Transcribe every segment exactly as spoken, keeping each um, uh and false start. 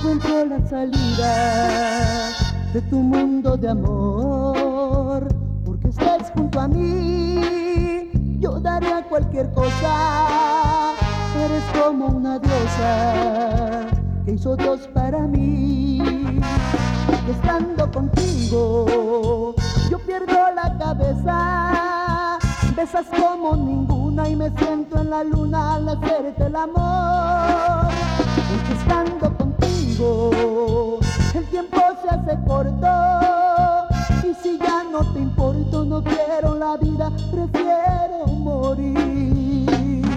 encuentro la salida de tu mundo de amor, porque estés junto a mí, yo daría cualquier cosa. Eres como una diosa que hizo Dios para mí, y estando contigo yo pierdo la cabeza. Besas como ninguna y me siento en la luna al hacerte el amor, porque estando contigo el tiempo se hace corto, y si ya no te importo, no quiero la vida, prefiero morir.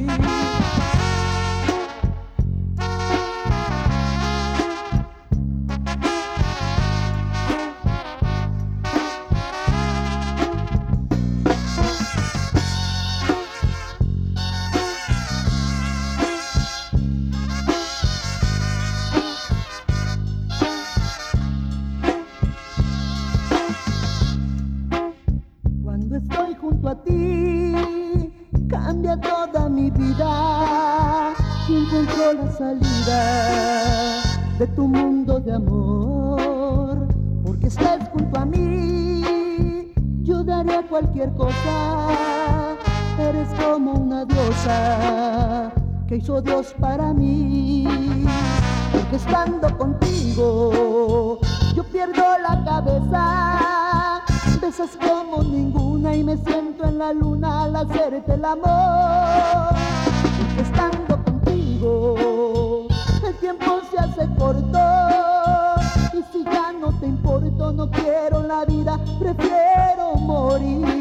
Cuando estoy junto a ti, cambia toda mi vida, y encuentro la salida de tu mundo de amor, porque estás junto a mí, yo daría cualquier cosa. Eres como una diosa que hizo Dios para mí, porque estando contigo yo pierdo la cabeza. Besas como ninguna y me siento en la luna al hacerte el amor, porque estando contigo el tiempo se hace corto, y si ya no te importo, no quiero la vida, prefiero morir.